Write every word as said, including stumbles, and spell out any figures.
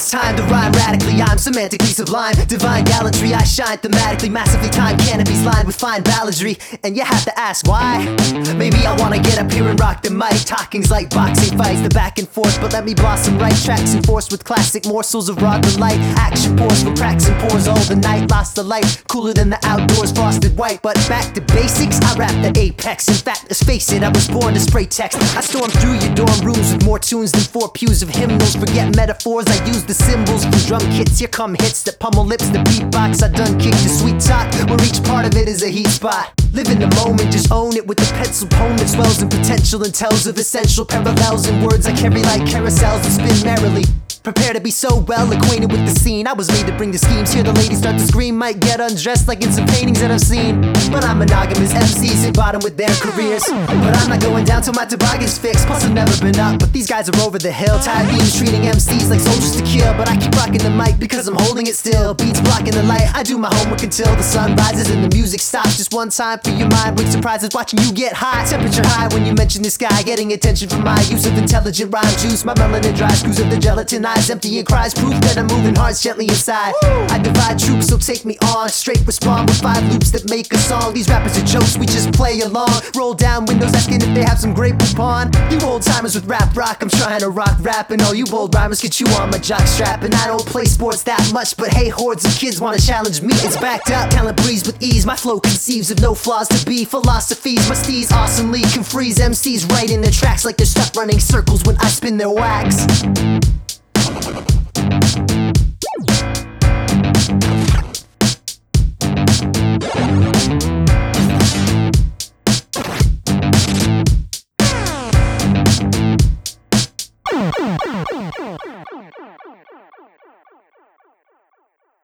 it's time to rhyme radically. I'm semantically sublime, divine gallantry. I shine thematically, massively time canopies lined with fine balladry. And you have to ask why? Maybe I wanna get up here and rock the mic. Talking's like boxing fights, the back and forth, but let me blossom right. Tracks enforced with classic morsels of raw delight. Action pours from cracks and pores all the night. Lost the light, cooler than the outdoors, frosted white. But back to basics, I rap the apex. In fact, let's face it, I was born to spray text. I storm through your dorm rooms with more tunes than four pews of hymnals. Forget metaphors, I use the symbols from drum kits. Here come hits that pummel lips, the beatbox. I done kicked the sweet talk, where each part of it is a heat spot. Live in the moment, just own it with the pencil poem that swells in potential and tells of essential parallels in words I carry like carousels that spin merrily. Prepare to be so well acquainted with the scene. I was made to bring the schemes. Hear the ladies start to scream. Might get undressed like in some paintings that I've seen. But I'm monogamous, M Cs hit bottom with their careers. But I'm not going down till my toboggan's fixed. Plus I've never been up, but these guys are over the hill. Tired beams treating M Cs like soldiers to kill. But I keep rocking the mic because I'm holding it still. Beats blocking the light, I do my homework until the sun rises and the music stops. Just one time for your mind, bring surprises watching you get high. Temperature high when you mention this guy. Getting attention from my use of intelligent rhyme juice. My melanin dry screws of the gelatin eyes empty and cries, proof that I'm moving hearts gently inside. Woo! I divide troops, so take me on. Straight respond with five loops that make a song. These rappers are jokes, we just play along. Roll down windows asking if they have some Grey Poupon. You old timers with rap rock, I'm trying to rock rap. And all you old rhymers get you on my jock strap. And I don't play sports that much, but hey, hordes of kids wanna challenge me. It's backed up, talent breathes with ease. My flow conceives of no flaws to be. Philosophies, my steez awesomely can freeze M Cs right in their tracks like they're stuck running circles when I spin their wax.